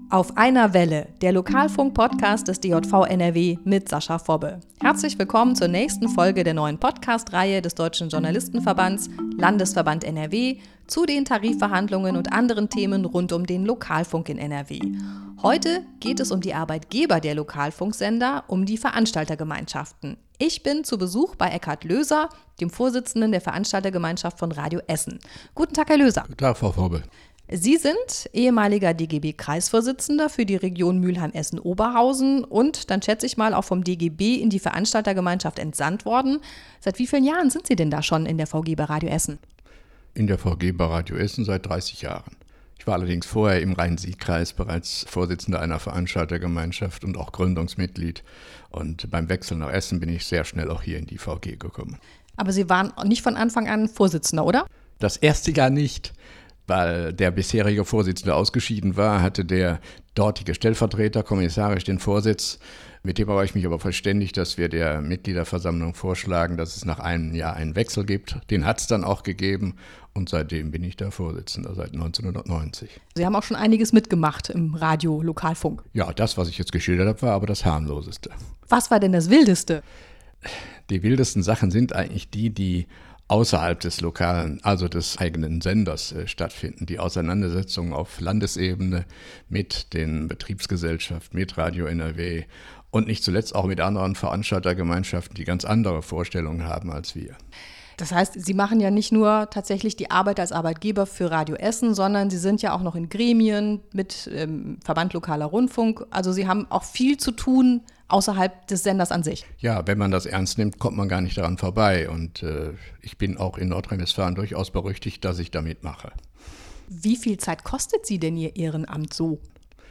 Auf einer Welle, der Lokalfunk-Podcast des DJV NRW mit Sascha Fobbe. Herzlich willkommen zur nächsten Folge der neuen Podcast-Reihe des Deutschen Journalistenverbands, Landesverband NRW, zu den Tarifverhandlungen und anderen Themen rund um den Lokalfunk in NRW. Heute geht es um die Arbeitgeber der Lokalfunksender, um die Veranstaltergemeinschaften. Ich bin zu Besuch bei Eckhard Löser, dem Vorsitzenden der Veranstaltergemeinschaft von Radio Essen. Guten Tag, Herr Löser. Guten Tag, Frau Fobbe. Sie sind ehemaliger DGB-Kreisvorsitzender für die Region Mülheim-Essen-Oberhausen und dann schätze ich mal auch vom DGB in die Veranstaltergemeinschaft entsandt worden. Seit wie vielen Jahren sind Sie denn da schon in der VG bei Radio Essen? In der VG bei Radio Essen seit 30 Jahren. Ich war allerdings vorher im Rhein-Sieg-Kreis bereits Vorsitzender einer Veranstaltergemeinschaft und auch Gründungsmitglied. Und beim Wechsel nach Essen bin ich sehr schnell auch hier in die VG gekommen. Aber Sie waren nicht von Anfang an Vorsitzender, oder? Das erste Jahr nicht. Weil der bisherige Vorsitzende ausgeschieden war, hatte der dortige Stellvertreter kommissarisch den Vorsitz. Mit dem habe ich mich aber verständigt, dass wir der Mitgliederversammlung vorschlagen, dass es nach einem Jahr einen Wechsel gibt. Den hat es dann auch gegeben und seitdem bin ich da Vorsitzender, seit 1990. Sie haben auch schon einiges mitgemacht im Radio, Lokalfunk. Ja, das, was ich jetzt geschildert habe, war aber das harmloseste. Was war denn das Wildeste? Die wildesten Sachen sind eigentlich die außerhalb des lokalen, also des eigenen Senders stattfinden. Die Auseinandersetzungen auf Landesebene mit den Betriebsgesellschaften, mit Radio NRW und nicht zuletzt auch mit anderen Veranstaltergemeinschaften, die ganz andere Vorstellungen haben als wir. Das heißt, Sie machen ja nicht nur tatsächlich die Arbeit als Arbeitgeber für Radio Essen, sondern Sie sind ja auch noch in Gremien mit Verband Lokaler Rundfunk. Also Sie haben auch viel zu tun außerhalb des Senders an sich. Ja, wenn man das ernst nimmt, kommt man gar nicht daran vorbei. Und ich bin auch in Nordrhein-Westfalen durchaus berüchtigt, dass ich da mitmache. Wie viel Zeit kostet Sie denn Ihr Ehrenamt so?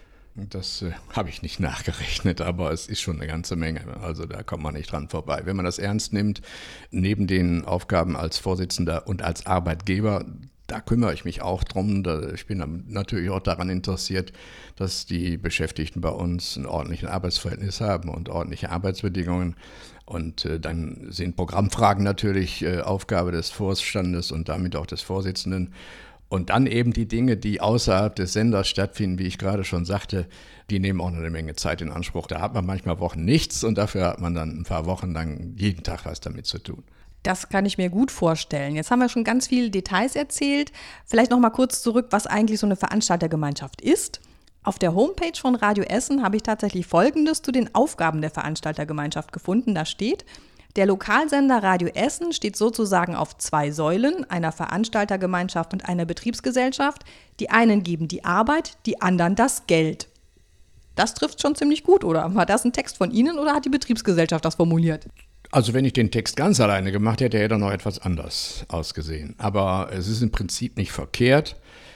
Das habe ich nicht nachgerechnet, aber es ist schon eine ganze Menge. Also da kommt man nicht dran vorbei. Wenn man das ernst nimmt, neben den Aufgaben als Vorsitzender und als Arbeitgeber, da kümmere ich mich auch drum. Ich bin natürlich auch daran interessiert, dass die Beschäftigten bei uns ein ordentliches Arbeitsverhältnis haben und ordentliche Arbeitsbedingungen. Und dann sind Programmfragen natürlich Aufgabe des Vorstandes und damit auch des Vorsitzenden. Und dann eben die Dinge, die außerhalb des Senders stattfinden, wie ich gerade schon sagte, die nehmen auch noch eine Menge Zeit in Anspruch. Da hat man manchmal Wochen nichts und dafür hat man dann ein paar Wochen lang jeden Tag was damit zu tun. Das kann ich mir gut vorstellen. Jetzt haben wir schon ganz viele Details erzählt. Vielleicht noch mal kurz zurück, was eigentlich so eine Veranstaltergemeinschaft ist. Auf der Homepage von Radio Essen habe ich tatsächlich Folgendes zu den Aufgaben der Veranstaltergemeinschaft gefunden. Da steht: Der Lokalsender Radio Essen steht sozusagen auf zwei Säulen, einer Veranstaltergemeinschaft und einer Betriebsgesellschaft. Die einen geben die Arbeit, die anderen das Geld. Das trifft schon ziemlich gut, oder? War das ein Text von Ihnen oder hat die Betriebsgesellschaft das formuliert? Also wenn ich den Text ganz alleine gemacht hätte, hätte er noch etwas anders ausgesehen. Aber es ist im Prinzip nicht verkehrt.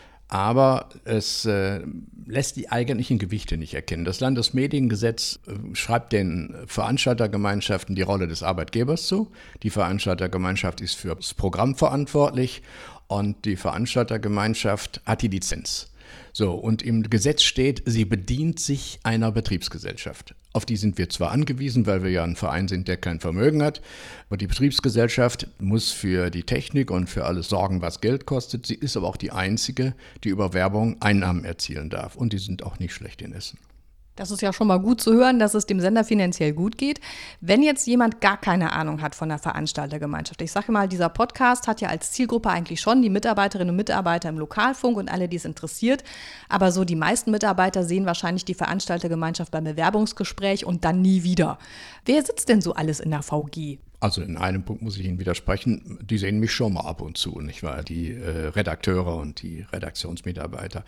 Aber es lässt die eigentlichen Gewichte nicht erkennen. Das Landesmediengesetz schreibt den Veranstaltergemeinschaften die Rolle des Arbeitgebers zu. Die Veranstaltergemeinschaft ist für das Programm verantwortlich und die Veranstaltergemeinschaft hat die Lizenz. So, und im Gesetz steht, sie bedient sich einer Betriebsgesellschaft. Auf die sind wir zwar angewiesen, weil wir ja ein Verein sind, der kein Vermögen hat, aber die Betriebsgesellschaft muss für die Technik und für alles sorgen, was Geld kostet. Sie ist aber auch die einzige, die über Werbung Einnahmen erzielen darf. Und die sind auch nicht schlecht in Essen. Das ist ja schon mal gut zu hören, dass es dem Sender finanziell gut geht. Wenn jetzt jemand gar keine Ahnung hat von der Veranstaltergemeinschaft, ich sage mal, dieser Podcast hat ja als Zielgruppe eigentlich schon die Mitarbeiterinnen und Mitarbeiter im Lokalfunk und alle, die es interessiert. Aber so die meisten Mitarbeiter sehen wahrscheinlich die Veranstaltergemeinschaft beim Bewerbungsgespräch und dann nie wieder. Wer sitzt denn so alles in der VG? Also in einem Punkt muss ich Ihnen widersprechen, die sehen mich schon mal ab und zu, nicht wahr? Die Redakteure und die Redaktionsmitarbeiter.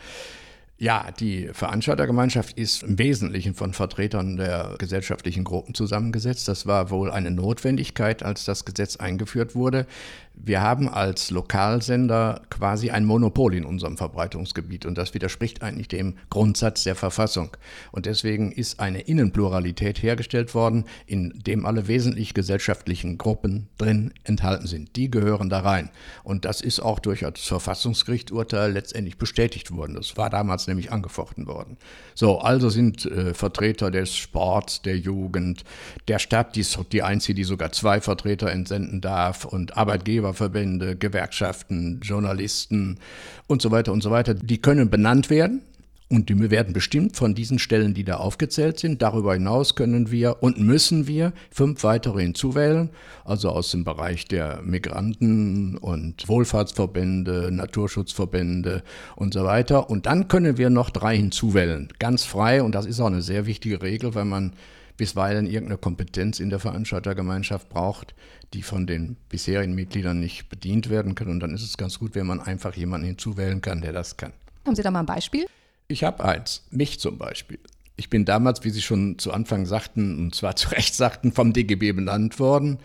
Ja, die Veranstaltergemeinschaft ist im Wesentlichen von Vertretern der gesellschaftlichen Gruppen zusammengesetzt. Das war wohl eine Notwendigkeit, als das Gesetz eingeführt wurde. Wir haben als Lokalsender quasi ein Monopol in unserem Verbreitungsgebiet und das widerspricht eigentlich dem Grundsatz der Verfassung. Und deswegen ist eine Innenpluralität hergestellt worden, in dem alle wesentlich gesellschaftlichen Gruppen drin enthalten sind. Die gehören da rein. Und das ist auch durch das Verfassungsgerichtsurteil letztendlich bestätigt worden. Das war damals nämlich angefochten worden. So, also sind Vertreter des Sports, der Jugend, der Stadt, die ist die einzige, die sogar 2 Vertreter entsenden darf und Arbeitgeberverbände, Gewerkschaften, Journalisten und so weiter, die können benannt werden Und die werden bestimmt von diesen Stellen, die da aufgezählt sind. Darüber hinaus können wir und müssen wir 5 weitere hinzuwählen, also aus dem Bereich der Migranten und Wohlfahrtsverbände, Naturschutzverbände und so weiter. Und dann können wir noch 3 hinzuwählen, ganz frei. Und das ist auch eine sehr wichtige Regel, weil man bisweilen irgendeine Kompetenz in der Veranstaltergemeinschaft braucht, die von den bisherigen Mitgliedern nicht bedient werden kann. Und dann ist es ganz gut, wenn man einfach jemanden hinzuwählen kann, der das kann. Haben Sie da mal ein Beispiel? Ich habe eins, mich zum Beispiel. Ich bin damals, wie Sie schon zu Anfang sagten, und zwar zu Recht sagten, vom DGB benannt worden.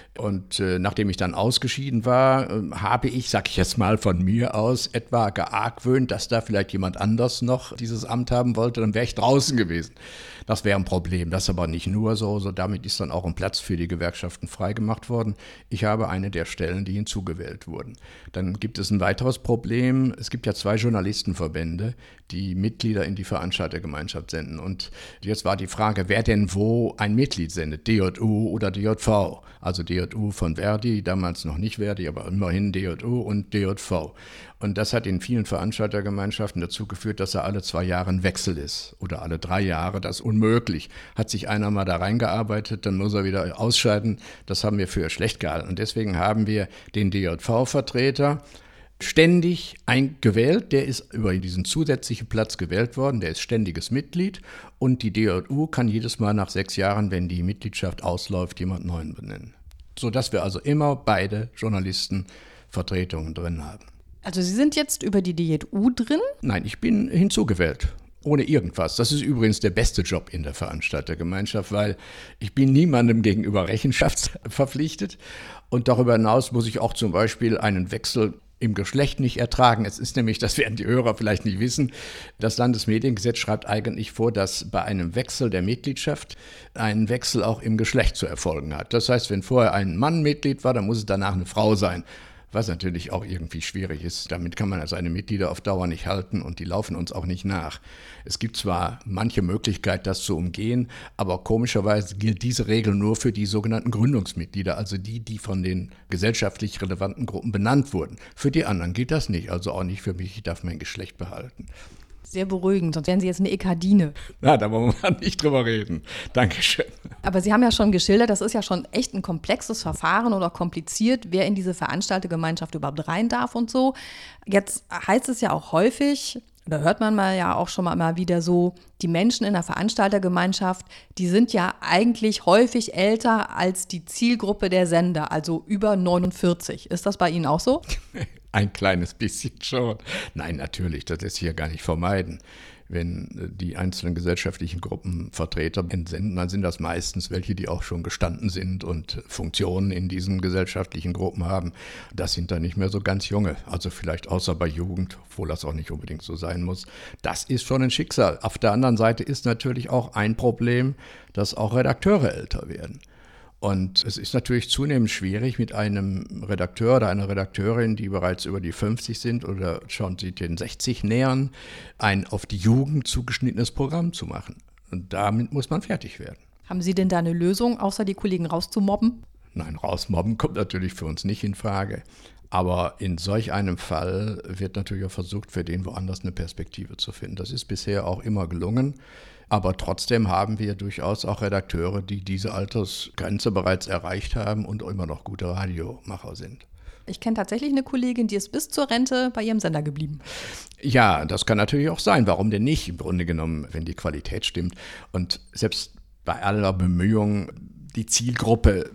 Und nachdem ich dann ausgeschieden war, habe ich, sag ich jetzt mal von mir aus, etwa geargwöhnt, dass da vielleicht jemand anders noch dieses Amt haben wollte, dann wäre ich draußen gewesen. Das wäre ein Problem, das ist aber nicht nur so, damit ist dann auch ein Platz für die Gewerkschaften freigemacht worden. Ich habe eine der Stellen, die hinzugewählt wurden. Dann gibt es ein weiteres Problem, es gibt ja 2 Journalistenverbände, die Mitglieder in die Veranstaltergemeinschaft senden. Und jetzt war die Frage, wer denn wo ein Mitglied sendet, DJU oder DJV. Also DJU von Verdi, damals noch nicht Verdi, aber immerhin DJU und DJV. Und das hat in vielen Veranstaltergemeinschaften dazu geführt, dass da alle 2 Jahre ein Wechsel ist oder alle 3 Jahre. Das ist unmöglich. Hat sich einer mal da reingearbeitet, dann muss er wieder ausscheiden. Das haben wir für schlecht gehalten. Und deswegen haben wir den DJV-Vertreter ständig gewählt. Der ist über diesen zusätzlichen Platz gewählt worden. Der ist ständiges Mitglied. Und die DJU kann jedes Mal nach 6 Jahren, wenn die Mitgliedschaft ausläuft, jemand Neuen benennen. Sodass wir also immer beide Journalistenvertretungen drin haben. Also Sie sind jetzt über die DJU drin? Nein, ich bin hinzugewählt. Ohne irgendwas. Das ist übrigens der beste Job in der Veranstaltergemeinschaft, weil ich bin niemandem gegenüber Rechenschaft verpflichtet. Und darüber hinaus muss ich auch zum Beispiel einen Wechsel im Geschlecht nicht ertragen. Es ist nämlich, das werden die Hörer vielleicht nicht wissen, das Landesmediengesetz schreibt eigentlich vor, dass bei einem Wechsel der Mitgliedschaft ein Wechsel auch im Geschlecht zu erfolgen hat. Das heißt, wenn vorher ein Mann Mitglied war, dann muss es danach eine Frau sein. Was natürlich auch irgendwie schwierig ist. Damit kann man seine Mitglieder auf Dauer nicht halten und die laufen uns auch nicht nach. Es gibt zwar manche Möglichkeit, das zu umgehen, aber komischerweise gilt diese Regel nur für die sogenannten Gründungsmitglieder, also die von den gesellschaftlich relevanten Gruppen benannt wurden. Für die anderen gilt das nicht, also auch nicht für mich, ich darf mein Geschlecht behalten. Sehr beruhigend, sonst wären Sie jetzt eine Ekadine. Na, da wollen wir nicht drüber reden. Dankeschön. Aber Sie haben ja schon geschildert, das ist ja schon echt ein komplexes Verfahren oder kompliziert, wer in diese Veranstaltergemeinschaft überhaupt rein darf und so. Jetzt heißt es ja auch häufig, oder hört man mal ja auch schon mal wieder so, die Menschen in der Veranstaltergemeinschaft, die sind ja eigentlich häufig älter als die Zielgruppe der Sender, also über 49. Ist das bei Ihnen auch so? Ein kleines bisschen schon. Nein, natürlich, das lässt sich ja gar nicht vermeiden. Wenn die einzelnen gesellschaftlichen Gruppen Vertreter entsenden, dann sind das meistens welche, die auch schon gestanden sind und Funktionen in diesen gesellschaftlichen Gruppen haben. Das sind dann nicht mehr so ganz junge, also vielleicht außer bei Jugend, obwohl das auch nicht unbedingt so sein muss. Das ist schon ein Schicksal. Auf der anderen Seite ist natürlich auch ein Problem, dass auch Redakteure älter werden. Und es ist natürlich zunehmend schwierig, mit einem Redakteur oder einer Redakteurin, die bereits über die 50 sind oder schon sich den 60 nähern, ein auf die Jugend zugeschnittenes Programm zu machen. Und damit muss man fertig werden. Haben Sie denn da eine Lösung, außer die Kollegen rauszumobben? Nein, rausmobben kommt natürlich für uns nicht in Frage. Aber in solch einem Fall wird natürlich auch versucht, für den woanders eine Perspektive zu finden. Das ist bisher auch immer gelungen. Aber trotzdem haben wir durchaus auch Redakteure, die diese Altersgrenze bereits erreicht haben und immer noch gute Radiomacher sind. Ich kenne tatsächlich eine Kollegin, die ist bis zur Rente bei ihrem Sender geblieben. Ja, das kann natürlich auch sein. Warum denn nicht, im Grunde genommen, wenn die Qualität stimmt? Und selbst bei aller Bemühung, die Zielgruppe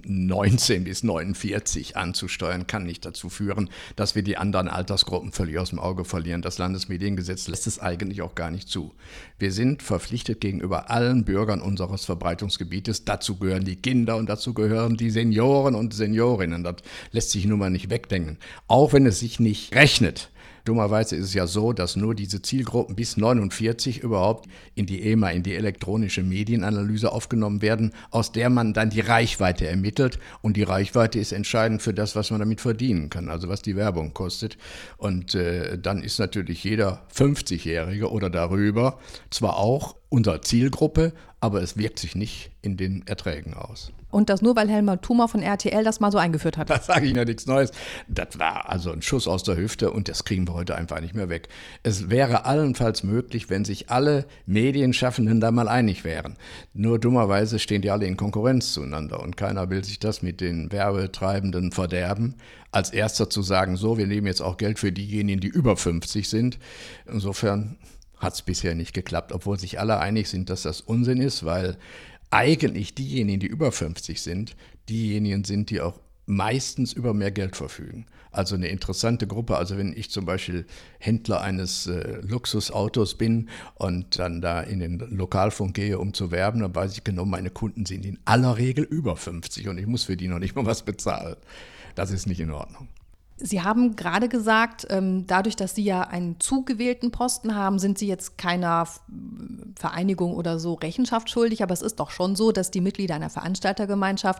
19 bis 49 anzusteuern, kann nicht dazu führen, dass wir die anderen Altersgruppen völlig aus dem Auge verlieren. Das Landesmediengesetz lässt es eigentlich auch gar nicht zu. Wir sind verpflichtet gegenüber allen Bürgern unseres Verbreitungsgebietes. Dazu gehören die Kinder und dazu gehören die Senioren und Seniorinnen. Das lässt sich nun mal nicht wegdenken. Auch wenn es sich nicht rechnet. Dummerweise ist es ja so, dass nur diese Zielgruppen bis 49 überhaupt in die EMA, in die elektronische Medienanalyse aufgenommen werden, aus der man dann die Reichweite ermittelt. Und die Reichweite ist entscheidend für das, was man damit verdienen kann, also was die Werbung kostet. Und dann ist natürlich jeder 50-Jährige oder darüber zwar auch unsere Zielgruppe, aber es wirkt sich nicht in den Erträgen aus. Und das nur, weil Helmut Thuma von RTL das mal so eingeführt hat. Da sage ich ja nichts Neues. Das war also ein Schuss aus der Hüfte und das kriegen wir heute einfach nicht mehr weg. Es wäre allenfalls möglich, wenn sich alle Medienschaffenden da mal einig wären. Nur dummerweise stehen die alle in Konkurrenz zueinander und keiner will sich das mit den Werbetreibenden verderben. Als erster zu sagen, so, wir nehmen jetzt auch Geld für diejenigen, die über 50 sind. Insofern hat es bisher nicht geklappt, obwohl sich alle einig sind, dass das Unsinn ist, weil eigentlich diejenigen, die über 50 sind, diejenigen sind, die auch meistens über mehr Geld verfügen. Also eine interessante Gruppe. Also wenn ich zum Beispiel Händler eines Luxusautos bin und dann da in den Lokalfunk gehe, um zu werben, dann weiß ich genau, meine Kunden sind in aller Regel über 50 und ich muss für die noch nicht mal was bezahlen. Das ist nicht in Ordnung. Sie haben gerade gesagt, dadurch, dass Sie ja einen zugewählten Posten haben, sind Sie jetzt keiner Vereinigung oder so Rechenschaft schuldig. Aber es ist doch schon so, dass die Mitglieder einer Veranstaltergemeinschaft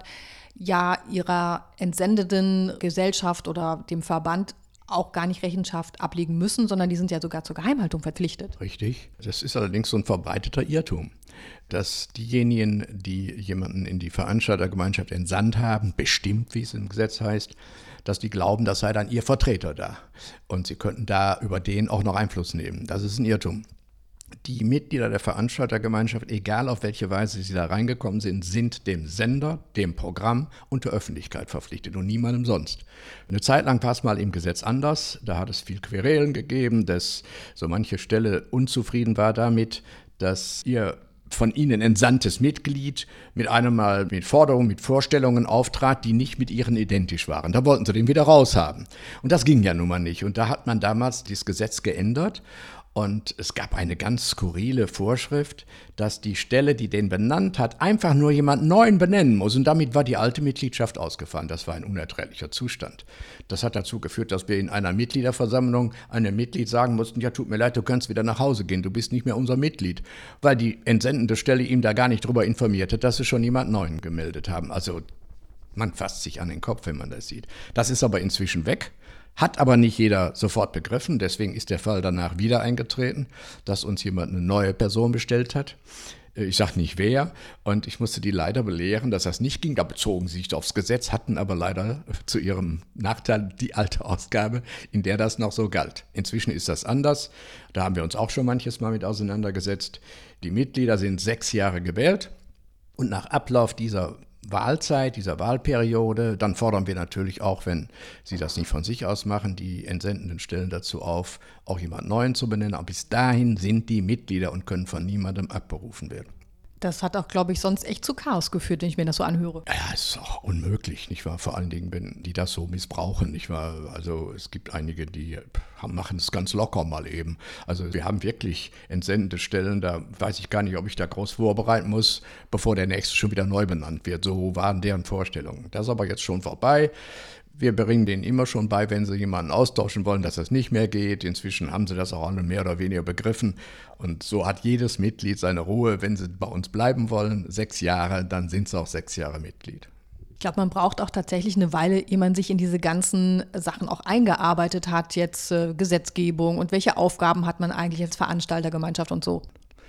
ja ihrer entsendenden Gesellschaft oder dem Verband auch gar nicht Rechenschaft ablegen müssen, sondern die sind ja sogar zur Geheimhaltung verpflichtet. Richtig. Das ist allerdings so ein verbreiteter Irrtum, dass diejenigen, die jemanden in die Veranstaltergemeinschaft entsandt haben, bestimmt, wie es im Gesetz heißt, dass die glauben, das sei dann ihr Vertreter da. Und sie könnten da über den auch noch Einfluss nehmen. Das ist ein Irrtum. Die Mitglieder der Veranstaltergemeinschaft, egal auf welche Weise sie da reingekommen sind, sind dem Sender, dem Programm und der Öffentlichkeit verpflichtet und niemandem sonst. Eine Zeit lang war es mal im Gesetz anders. Da hat es viel Querelen gegeben, dass so manche Stelle unzufrieden war damit, dass ihr von ihnen entsandtes Mitglied mit einem Mal mit Forderungen, mit Vorstellungen auftrat, die nicht mit ihren identisch waren. Da wollten sie den wieder raushaben. Und das ging ja nun mal nicht. Und da hat man damals dieses Gesetz geändert. Und es gab eine ganz skurrile Vorschrift, dass die Stelle, die den benannt hat, einfach nur jemand Neuen benennen muss. Und damit war die alte Mitgliedschaft ausgefallen. Das war ein unerträglicher Zustand. Das hat dazu geführt, dass wir in einer Mitgliederversammlung einem Mitglied sagen mussten, ja, tut mir leid, du kannst wieder nach Hause gehen, du bist nicht mehr unser Mitglied. Weil die entsendende Stelle ihm da gar nicht drüber informiert hat, dass sie schon jemand Neuen gemeldet haben. Also man fasst sich an den Kopf, wenn man das sieht. Das ist aber inzwischen weg. Hat aber nicht jeder sofort begriffen, deswegen ist der Fall danach wieder eingetreten, dass uns jemand eine neue Person bestellt hat. Ich sage nicht wer und ich musste die leider belehren, dass das nicht ging. Da bezogen sie sich aufs Gesetz, hatten aber leider zu ihrem Nachteil die alte Ausgabe, in der das noch so galt. Inzwischen ist das anders, da haben wir uns auch schon manches Mal mit auseinandergesetzt. Die Mitglieder sind 6 Jahre gewählt und nach Ablauf dieser Wahlzeit, dieser Wahlperiode, dann fordern wir natürlich auch, wenn sie das nicht von sich aus machen, die entsendenden Stellen dazu auf, auch jemand Neuen zu benennen. Aber bis dahin sind die Mitglieder und können von niemandem abberufen werden. Das hat auch, glaube ich, sonst echt zu Chaos geführt, wenn ich mir das so anhöre. Ja, es ist auch unmöglich, nicht wahr? Vor allen Dingen, wenn die das so missbrauchen, nicht wahr? Also es gibt einige, die machen es ganz locker mal eben. Also wir haben wirklich entsendende Stellen, da weiß ich gar nicht, ob ich da groß vorbereiten muss, bevor der nächste schon wieder neu benannt wird. So waren deren Vorstellungen. Das ist aber jetzt schon vorbei. Wir bringen denen immer schon bei, wenn sie jemanden austauschen wollen, dass das nicht mehr geht. Inzwischen haben sie das auch alle mehr oder weniger begriffen. Und so hat jedes Mitglied seine Ruhe. Wenn sie bei uns bleiben wollen, 6 Jahre, dann sind sie auch 6 Jahre Mitglied. Ich glaube, man braucht auch tatsächlich eine Weile, ehe man sich in diese ganzen Sachen auch eingearbeitet hat, jetzt Gesetzgebung und welche Aufgaben hat man eigentlich als Veranstaltergemeinschaft und so.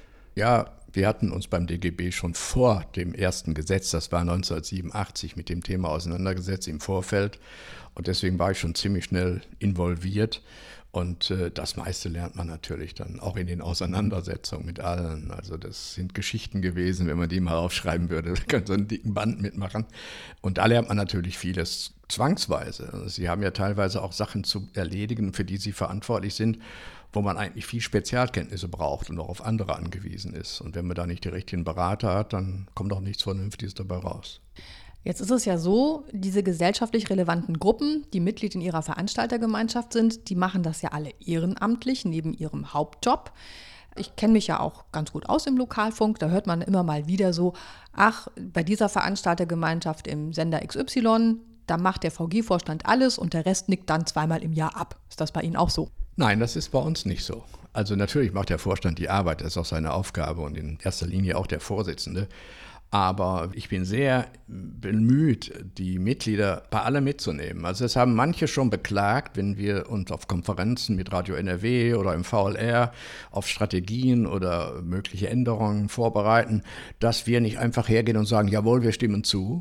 Ja, wir hatten uns beim DGB schon vor dem ersten Gesetz, das war 1987, mit dem Thema auseinandergesetzt im Vorfeld. Und deswegen war ich schon ziemlich schnell involviert. Und das meiste lernt man natürlich dann auch in den Auseinandersetzungen mit allen. Also das sind Geschichten gewesen, wenn man die mal aufschreiben würde, da könnte so einen dicken Band mitmachen. Und da lernt man natürlich vieles zwangsweise. Also sie haben ja teilweise auch Sachen zu erledigen, für die sie verantwortlich sind, wo man eigentlich viel Spezialkenntnisse braucht und auch auf andere angewiesen ist. Und wenn man da nicht die richtigen Berater hat, dann kommt auch nichts Vernünftiges dabei raus. Jetzt ist es ja so, diese gesellschaftlich relevanten Gruppen, die Mitglied in ihrer Veranstaltergemeinschaft sind, die machen das ja alle ehrenamtlich neben ihrem Hauptjob. Ich kenne mich ja auch ganz gut aus im Lokalfunk, da hört man immer mal wieder so, ach, bei dieser Veranstaltergemeinschaft im Sender XY, da macht der VG-Vorstand alles und der Rest nickt dann 2-mal im Jahr ab. Ist das bei Ihnen auch so? Nein, das ist bei uns nicht so. Also natürlich macht der Vorstand die Arbeit, das ist auch seine Aufgabe und in erster Linie auch der Vorsitzende. Aber ich bin sehr bemüht, die Mitglieder bei allem mitzunehmen. Also es haben manche schon beklagt, wenn wir uns auf Konferenzen mit Radio NRW oder im VLR auf Strategien oder mögliche Änderungen vorbereiten, dass wir nicht einfach hergehen und sagen, jawohl, wir stimmen zu,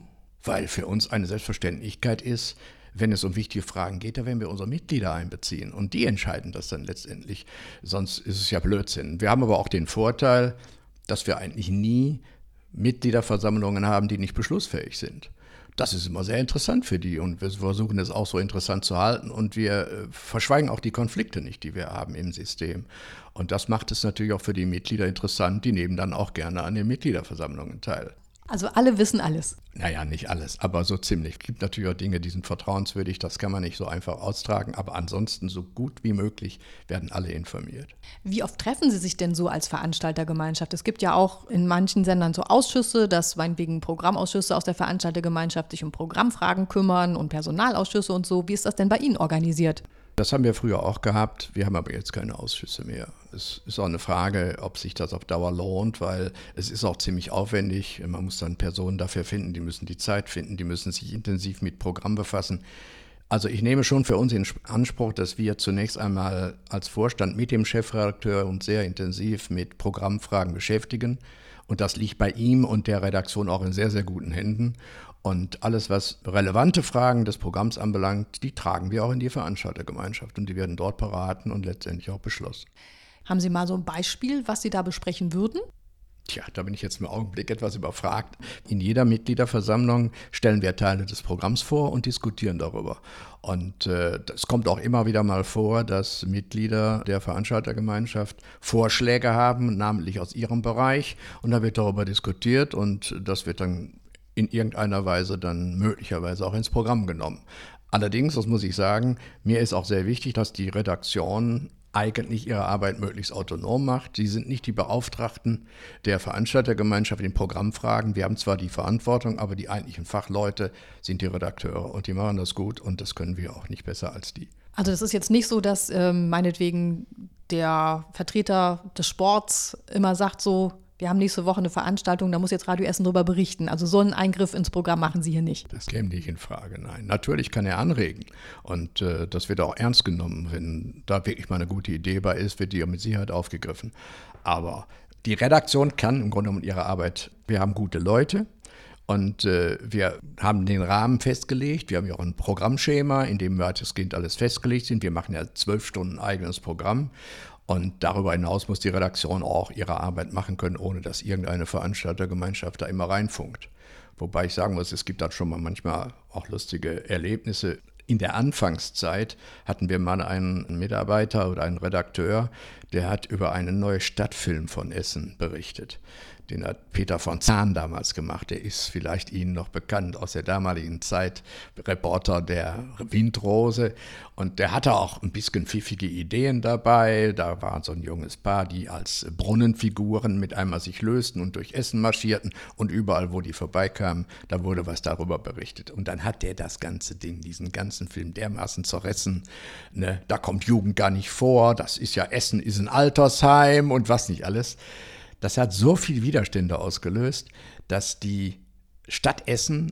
weil für uns eine Selbstverständlichkeit ist, wenn es um wichtige Fragen geht, da werden wir unsere Mitglieder einbeziehen und die entscheiden das dann letztendlich. Sonst ist es ja Blödsinn. Wir haben aber auch den Vorteil, dass wir eigentlich nie Mitgliederversammlungen haben, die nicht beschlussfähig sind. Das ist immer sehr interessant für die und wir versuchen es auch so interessant zu halten und wir verschweigen auch die Konflikte nicht, die wir haben im System. Und das macht es natürlich auch für die Mitglieder interessant, die nehmen dann auch gerne an den Mitgliederversammlungen teil. Also alle wissen alles. Naja, nicht alles, aber so ziemlich. Es gibt natürlich auch Dinge, die sind vertrauenswürdig, das kann man nicht so einfach austragen, aber ansonsten so gut wie möglich werden alle informiert. Wie oft treffen Sie sich denn so als Veranstaltergemeinschaft? Es gibt ja auch in manchen Sendern so Ausschüsse, dass meinetwegen Programmausschüsse aus der Veranstaltergemeinschaft sich um Programmfragen kümmern und Personalausschüsse und so. Wie ist das denn bei Ihnen organisiert? Das haben wir früher auch gehabt, wir haben aber jetzt keine Ausschüsse mehr. Es ist auch eine Frage, ob sich das auf Dauer lohnt, weil es ist auch ziemlich aufwendig. Man muss dann Personen dafür finden, die müssen die Zeit finden, die müssen sich intensiv mit Programm befassen. Also ich nehme schon für uns in Anspruch, dass wir zunächst einmal als Vorstand mit dem Chefredakteur uns sehr intensiv mit Programmfragen beschäftigen. Und das liegt bei ihm und der Redaktion auch in sehr, sehr guten Händen. Und alles, was relevante Fragen des Programms anbelangt, die tragen wir auch in die Veranstaltergemeinschaft und die werden dort beraten und letztendlich auch beschlossen. Haben Sie mal so ein Beispiel, was Sie da besprechen würden? Tja, da bin ich jetzt im Augenblick etwas überfragt. In jeder Mitgliederversammlung stellen wir Teile des Programms vor und diskutieren darüber. Und es kommt auch immer wieder mal vor, dass Mitglieder der Veranstaltergemeinschaft Vorschläge haben, namentlich aus ihrem Bereich. Und da wird darüber diskutiert und das wird dann in irgendeiner Weise dann möglicherweise auch ins Programm genommen. Allerdings, das muss ich sagen, mir ist auch sehr wichtig, dass die Redaktion eigentlich ihre Arbeit möglichst autonom macht. Sie sind nicht die Beauftragten der Veranstaltergemeinschaft in Programmfragen. Wir haben zwar die Verantwortung, aber die eigentlichen Fachleute sind die Redakteure und die machen das gut und das können wir auch nicht besser als die. Also das ist jetzt nicht so, dass meinetwegen der Vertreter des Sports immer sagt so, wir haben nächste Woche eine Veranstaltung, da muss jetzt Radio Essen darüber berichten. Also so einen Eingriff ins Programm machen Sie hier nicht. Das käme nicht in Frage, nein. Natürlich kann er anregen und das wird auch ernst genommen. Wenn da wirklich mal eine gute Idee bei ist, wird die mit Sicherheit aufgegriffen. Aber die Redaktion kann im Grunde genommen ihre Arbeit, wir haben gute Leute und wir haben den Rahmen festgelegt. Wir haben ja auch ein Programmschema, in dem weitestgehend alles festgelegt sind. Wir machen ja 12 Stunden eigenes Programm. Und darüber hinaus muss die Redaktion auch ihre Arbeit machen können, ohne dass irgendeine Veranstaltergemeinschaft da immer reinfunkt. Wobei ich sagen muss, es gibt da schon mal manchmal auch lustige Erlebnisse. In der Anfangszeit hatten wir mal einen Mitarbeiter oder einen Redakteur, der hat über einen neuen Stadtfilm von Essen berichtet. Den hat Peter von Zahn damals gemacht. Der ist vielleicht Ihnen noch bekannt aus der damaligen Zeit, Reporter der Windrose. Und der hatte auch ein bisschen pfiffige Ideen dabei. Da war so ein junges Paar, die als Brunnenfiguren mit einmal sich lösten und durch Essen marschierten. Und überall, wo die vorbeikamen, da wurde was darüber berichtet. Und dann hat der das ganze Ding, diesen ganzen Film dermaßen zerrissen. Ne? Da kommt Jugend gar nicht vor. Das ist ja, Essen ist ein Altersheim und was nicht alles. Das hat so viel Widerstände ausgelöst, dass die Stadt Essen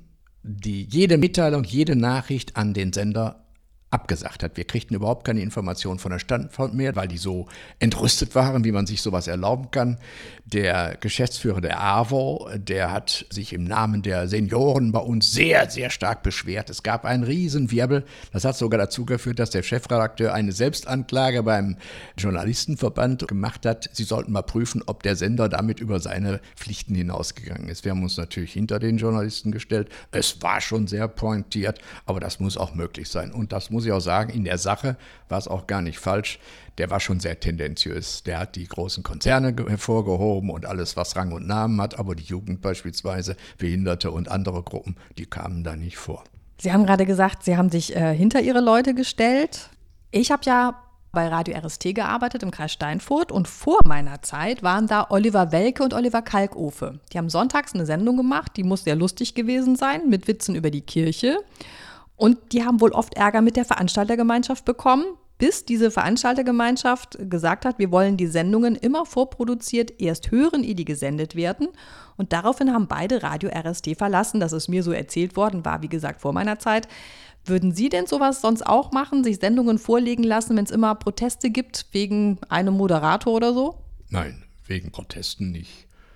jede Mitteilung, jede Nachricht an den Sender abgesagt hat. Wir kriegten überhaupt keine Informationen von der Stadt mehr, weil die so entrüstet waren, wie man sich sowas erlauben kann. Der Geschäftsführer der AWO, der hat sich im Namen der Senioren bei uns sehr, sehr stark beschwert. Es gab einen Riesenwirbel. Das hat sogar dazu geführt, dass der Chefredakteur eine Selbstanklage beim Journalistenverband gemacht hat. Sie sollten mal prüfen, ob der Sender damit über seine Pflichten hinausgegangen ist. Wir haben uns natürlich hinter den Journalisten gestellt. Es war schon sehr pointiert, aber das muss auch möglich sein. Und das muss ich auch sagen, in der Sache war es auch gar nicht falsch. Der war schon sehr tendenziös. Der hat die großen Konzerne hervorgehoben und alles, was Rang und Namen hat. Aber die Jugend beispielsweise, Behinderte und andere Gruppen, die kamen da nicht vor. Sie haben gerade gesagt, Sie haben sich hinter Ihre Leute gestellt. Ich habe ja bei Radio RST gearbeitet im Kreis Steinfurt und vor meiner Zeit waren da Oliver Welke und Oliver Kalkofe. Die haben sonntags eine Sendung gemacht, die muss sehr lustig gewesen sein, mit Witzen über die Kirche. Und die haben wohl oft Ärger mit der Veranstaltergemeinschaft bekommen, bis diese Veranstaltergemeinschaft gesagt hat, wir wollen die Sendungen immer vorproduziert erst hören, ehe die gesendet werden. Und daraufhin haben beide Radio RST verlassen. Das ist mir so erzählt worden, war wie gesagt vor meiner Zeit. Würden Sie denn sowas sonst auch machen, sich Sendungen vorlegen lassen, wenn es immer Proteste gibt wegen einem Moderator oder so? Nein, wegen Protesten nicht.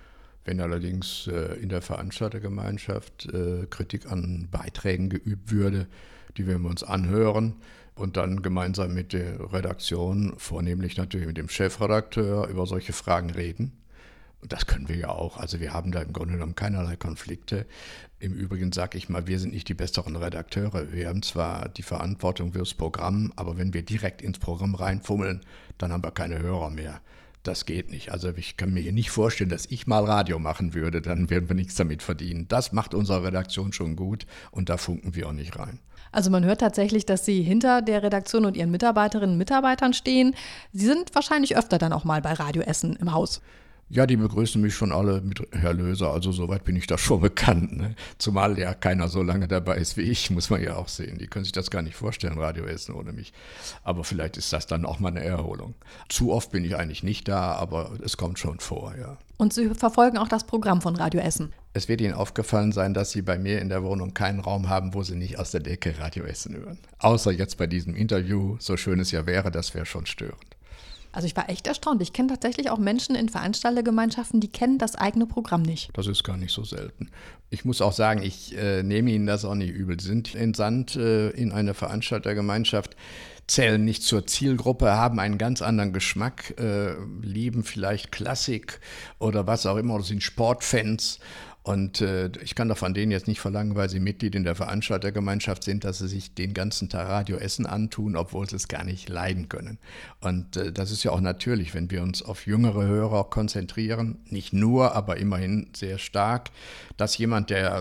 Wenn allerdings in der Veranstaltergemeinschaft Kritik an Beiträgen geübt würde, die werden wir uns anhören und dann gemeinsam mit der Redaktion, vornehmlich natürlich mit dem Chefredakteur, über solche Fragen reden. Und das können wir ja auch. Also wir haben da im Grunde genommen keinerlei Konflikte. Im Übrigen sage ich mal, wir sind nicht die besseren Redakteure. Wir haben zwar die Verantwortung fürs Programm, aber wenn wir direkt ins Programm reinfummeln, dann haben wir keine Hörer mehr. Das geht nicht. Also ich kann mir hier nicht vorstellen, dass ich mal Radio machen würde, dann werden wir nichts damit verdienen. Das macht unsere Redaktion schon gut und da funken wir auch nicht rein. Also man hört tatsächlich, dass Sie hinter der Redaktion und Ihren Mitarbeiterinnen und Mitarbeitern stehen. Sie sind wahrscheinlich öfter dann auch mal bei Radio Essen im Haus. Ja, die begrüßen mich schon alle mit Herr Löser, also soweit bin ich da schon bekannt. Ne? Zumal ja keiner so lange dabei ist wie ich, muss man ja auch sehen. Die können sich das gar nicht vorstellen, Radio Essen ohne mich. Aber vielleicht ist das dann auch mal eine Erholung. Zu oft bin ich eigentlich nicht da, aber es kommt schon vor, ja. Und Sie verfolgen auch das Programm von Radio Essen? Es wird Ihnen aufgefallen sein, dass Sie bei mir in der Wohnung keinen Raum haben, wo Sie nicht aus der Decke Radio Essen hören. Außer jetzt bei diesem Interview, so schön es ja wäre, das wäre schon störend. Also ich war echt erstaunt. Ich kenne tatsächlich auch Menschen in Veranstaltergemeinschaften, die kennen das eigene Programm nicht. Das ist gar nicht so selten. Ich muss auch sagen, ich nehme Ihnen das auch nicht übel. Sie sind entsandt in eine Veranstaltergemeinschaft, zählen nicht zur Zielgruppe, haben einen ganz anderen Geschmack, lieben vielleicht Klassik oder was auch immer, oder sind Sportfans. Und ich kann doch von denen jetzt nicht verlangen, weil sie Mitglied in der Veranstaltergemeinschaft sind, dass sie sich den ganzen Tag Radio Essen antun, obwohl sie es gar nicht leiden können. Und das ist ja auch natürlich, wenn wir uns auf jüngere Hörer konzentrieren, nicht nur, aber immerhin sehr stark, dass jemand, der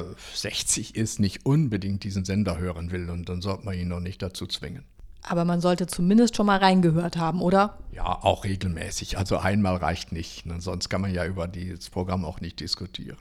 60 ist, nicht unbedingt diesen Sender hören will. Und dann sollte man ihn noch nicht dazu zwingen. Aber man sollte zumindest schon mal reingehört haben, oder? Ja, auch regelmäßig. Also einmal reicht nicht. Sonst kann man ja über das Programm auch nicht diskutieren.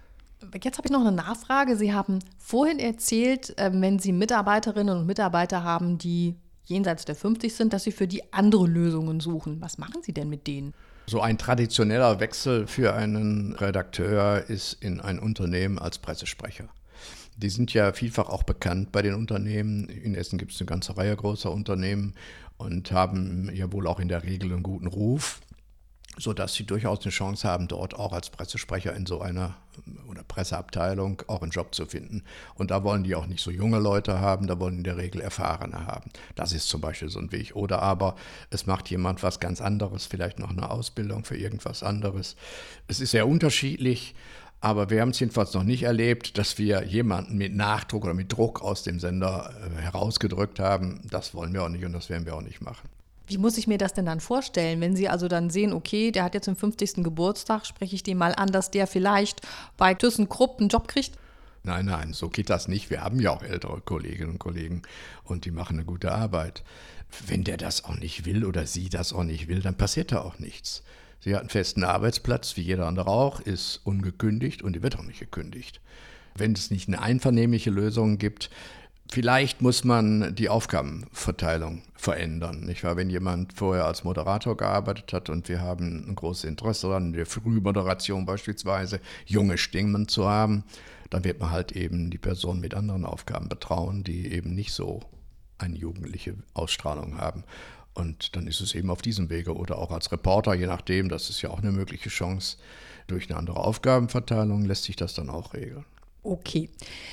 Jetzt habe ich noch eine Nachfrage. Sie haben vorhin erzählt, wenn Sie Mitarbeiterinnen und Mitarbeiter haben, die jenseits der 50 sind, dass Sie für die andere Lösungen suchen. Was machen Sie denn mit denen? So ein traditioneller Wechsel für einen Redakteur ist in ein Unternehmen als Pressesprecher. Die sind ja vielfach auch bekannt bei den Unternehmen. In Essen gibt es eine ganze Reihe großer Unternehmen und haben ja wohl auch in der Regel einen guten Ruf, sodass sie durchaus eine Chance haben, dort auch als Pressesprecher in so einer oder Presseabteilung auch einen Job zu finden. Und da wollen die auch nicht so junge Leute haben, da wollen in der Regel Erfahrene haben. Das ist zum Beispiel so ein Weg. Oder aber es macht jemand was ganz anderes, vielleicht noch eine Ausbildung für irgendwas anderes. Es ist sehr unterschiedlich, aber wir haben es jedenfalls noch nicht erlebt, dass wir jemanden mit Nachdruck oder mit Druck aus dem Sender herausgedrückt haben. Das wollen wir auch nicht und das werden wir auch nicht machen. Wie muss ich mir das denn dann vorstellen, wenn Sie also dann sehen, okay, der hat jetzt den 50. Geburtstag, spreche ich den mal an, dass der vielleicht bei ThyssenKrupp einen Job kriegt? Nein, so geht das nicht. Wir haben ja auch ältere Kolleginnen und Kollegen und die machen eine gute Arbeit. Wenn der das auch nicht will oder sie das auch nicht will, dann passiert da auch nichts. Sie hat einen festen Arbeitsplatz, wie jeder andere auch, ist ungekündigt und die wird auch nicht gekündigt. Wenn es nicht eine einvernehmliche Lösung gibt, vielleicht muss man die Aufgabenverteilung verändern. Nicht wahr? Wenn jemand vorher als Moderator gearbeitet hat und wir haben ein großes Interesse daran, in der Frühmoderation beispielsweise junge Stimmen zu haben, dann wird man halt eben die Person mit anderen Aufgaben betrauen, die eben nicht so eine jugendliche Ausstrahlung haben. Und dann ist es eben auf diesem Wege oder auch als Reporter, je nachdem, das ist ja auch eine mögliche Chance, durch eine andere Aufgabenverteilung lässt sich das dann auch regeln. Okay.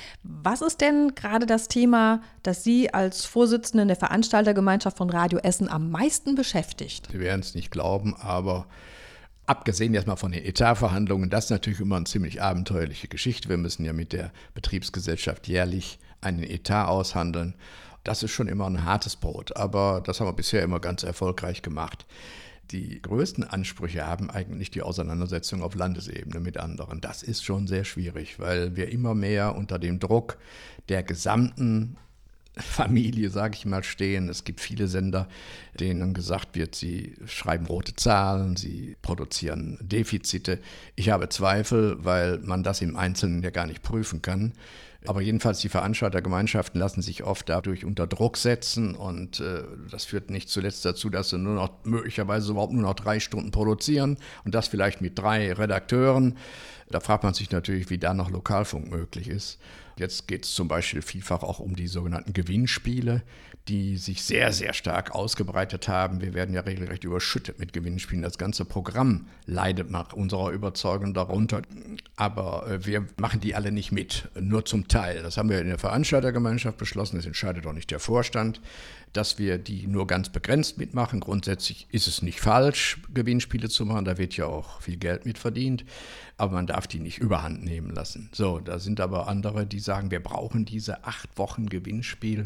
Was ist denn gerade das Thema, das Sie als Vorsitzende der Veranstaltergemeinschaft von Radio Essen am meisten beschäftigt? Sie werden es nicht glauben, aber abgesehen jetzt mal von den Etatverhandlungen, das ist natürlich immer eine ziemlich abenteuerliche Geschichte. Wir müssen ja mit der Betriebsgesellschaft jährlich einen Etat aushandeln. Das ist schon immer ein hartes Brot, aber das haben wir bisher immer ganz erfolgreich gemacht. Die größten Ansprüche haben eigentlich die Auseinandersetzung auf Landesebene mit anderen. Das ist schon sehr schwierig, weil wir immer mehr unter dem Druck der gesamten Familie, sage ich mal, stehen. Es gibt viele Sender, denen gesagt wird, sie schreiben rote Zahlen, sie produzieren Defizite. Ich habe Zweifel, weil man das im Einzelnen ja gar nicht prüfen kann. Aber jedenfalls die Veranstaltergemeinschaften lassen sich oft dadurch unter Druck setzen und das führt nicht zuletzt dazu, dass sie möglicherweise überhaupt nur noch 3 Stunden produzieren und das vielleicht mit 3 Redakteuren. Da fragt man sich natürlich, wie da noch Lokalfunk möglich ist. Jetzt geht es zum Beispiel vielfach auch um die sogenannten Gewinnspiele. die sich sehr, sehr stark ausgebreitet haben. Wir werden ja regelrecht überschüttet mit Gewinnspielen. Das ganze Programm leidet nach unserer Überzeugung darunter. Aber wir machen die alle nicht mit, nur zum Teil. Das haben wir in der Veranstaltergemeinschaft beschlossen. Das entscheidet auch nicht der Vorstand, dass wir die nur ganz begrenzt mitmachen. Grundsätzlich ist es nicht falsch, Gewinnspiele zu machen. Da wird ja auch viel Geld mit verdient. Aber man darf die nicht überhand nehmen lassen. So, da sind aber andere, die sagen, wir brauchen diese 8 Wochen Gewinnspiel.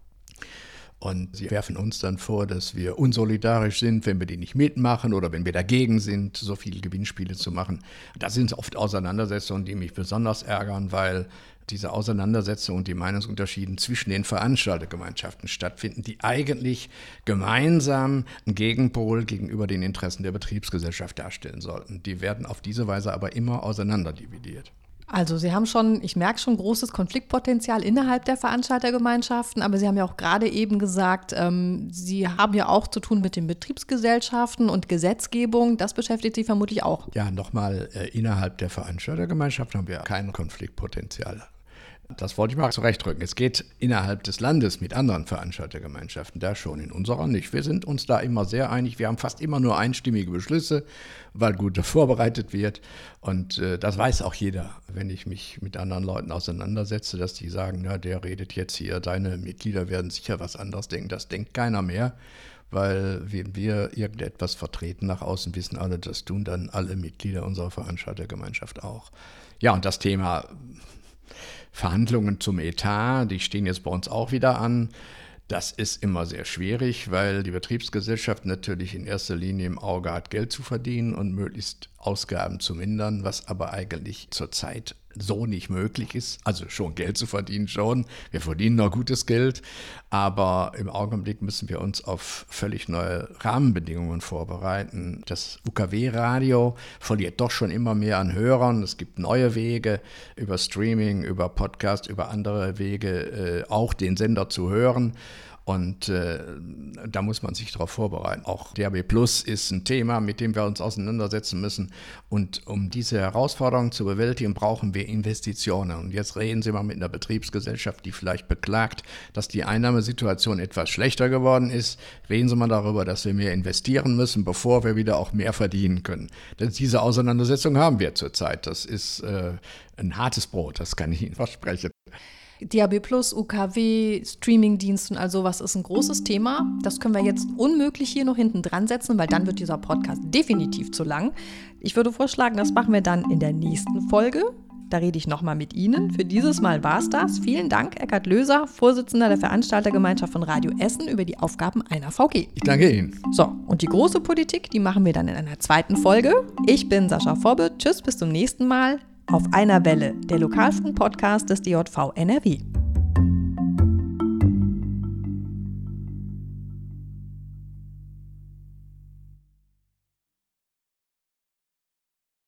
Und sie werfen uns dann vor, dass wir unsolidarisch sind, wenn wir die nicht mitmachen oder wenn wir dagegen sind, so viele Gewinnspiele zu machen. Das sind oft Auseinandersetzungen, die mich besonders ärgern, weil diese Auseinandersetzungen und die Meinungsunterschiede zwischen den Veranstaltergemeinschaften stattfinden, die eigentlich gemeinsam einen Gegenpol gegenüber den Interessen der Betriebsgesellschaft darstellen sollten. Die werden auf diese Weise aber immer auseinanderdividiert. Also Sie haben schon, ich merke schon, großes Konfliktpotenzial innerhalb der Veranstaltergemeinschaften, aber Sie haben ja auch gerade eben gesagt, Sie haben ja auch zu tun mit den Betriebsgesellschaften und Gesetzgebung, das beschäftigt Sie vermutlich auch. Ja, nochmal, innerhalb der Veranstaltergemeinschaft haben wir kein Konfliktpotenzial. Das wollte ich mal zurechtrücken. Es geht innerhalb des Landes mit anderen Veranstaltergemeinschaften, da schon, in unserer nicht. Wir sind uns da immer sehr einig. Wir haben fast immer nur einstimmige Beschlüsse, weil gut vorbereitet wird. Und das weiß auch jeder, wenn ich mich mit anderen Leuten auseinandersetze, dass die sagen, na, der redet jetzt hier, deine Mitglieder werden sicher was anderes denken. Das denkt keiner mehr, weil wenn wir irgendetwas vertreten nach außen, wissen alle, das tun dann alle Mitglieder unserer Veranstaltergemeinschaft auch. Ja, und das Thema Verhandlungen zum Etat, die stehen jetzt bei uns auch wieder an. Das ist immer sehr schwierig, weil die Betriebsgesellschaft natürlich in erster Linie im Auge hat, Geld zu verdienen und möglichst Ausgaben zu mindern, was aber eigentlich zurzeit so nicht möglich ist. Also schon Geld zu verdienen schon. Wir verdienen noch gutes Geld, aber im Augenblick müssen wir uns auf völlig neue Rahmenbedingungen vorbereiten. Das UKW-Radio verliert doch schon immer mehr an Hörern. Es gibt neue Wege über Streaming, über Podcast, über andere Wege auch den Sender zu hören. Und da muss man sich darauf vorbereiten. Auch DAB+ ist ein Thema, mit dem wir uns auseinandersetzen müssen. Und um diese Herausforderung zu bewältigen, brauchen wir Investitionen. Und jetzt reden Sie mal mit einer Betriebsgesellschaft, die vielleicht beklagt, dass die Einnahmesituation etwas schlechter geworden ist. Reden Sie mal darüber, dass wir mehr investieren müssen, bevor wir wieder auch mehr verdienen können. Denn diese Auseinandersetzung haben wir zurzeit. Das ist ein hartes Brot, das kann ich Ihnen versprechen. DAB+, UKW, Streamingdienst und all sowas ist ein großes Thema. Das können wir jetzt unmöglich hier noch hinten dran setzen, weil dann wird dieser Podcast definitiv zu lang. Ich würde vorschlagen, das machen wir dann in der nächsten Folge. Da rede ich nochmal mit Ihnen. Für dieses Mal war es das. Vielen Dank, Eckhard Löser, Vorsitzender der Veranstaltergemeinschaft von Radio Essen, über die Aufgaben einer VG. Ich danke Ihnen. So, und die große Politik, die machen wir dann in einer zweiten Folge. Ich bin Sascha Fobbe. Tschüss, bis zum nächsten Mal. Auf einer Welle, der Lokalfunk-Podcast des DJV NRW.